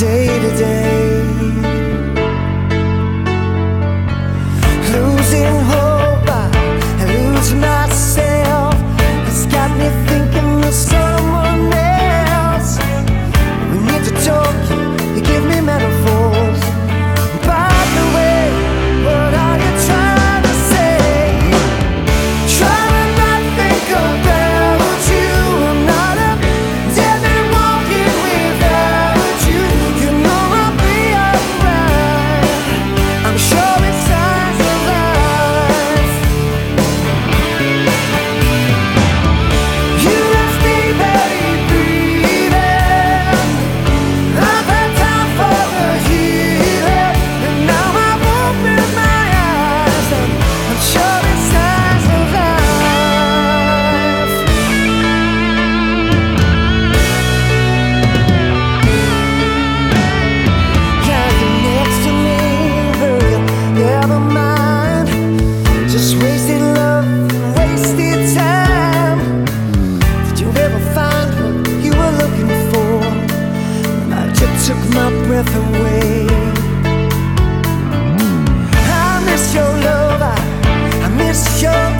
day to day. Losing hope, I lose myself. It's got me thinking of someone else. We need to talk, you give me metaphors. By the way, what are you trying to say? Trying to not think about you. I'm not a dead man walking without you. You know I'll be alright. I'm sure it's signs of life. You left me barely breathing. I've had time for the healing, and now I've opened my eyes, and I'm sure it's signs of life. Yeah, you're next to me, girl, never mind. Just wasted love and wasted time. Did you ever find what you were looking for? You took my breath away. I miss your love, I miss your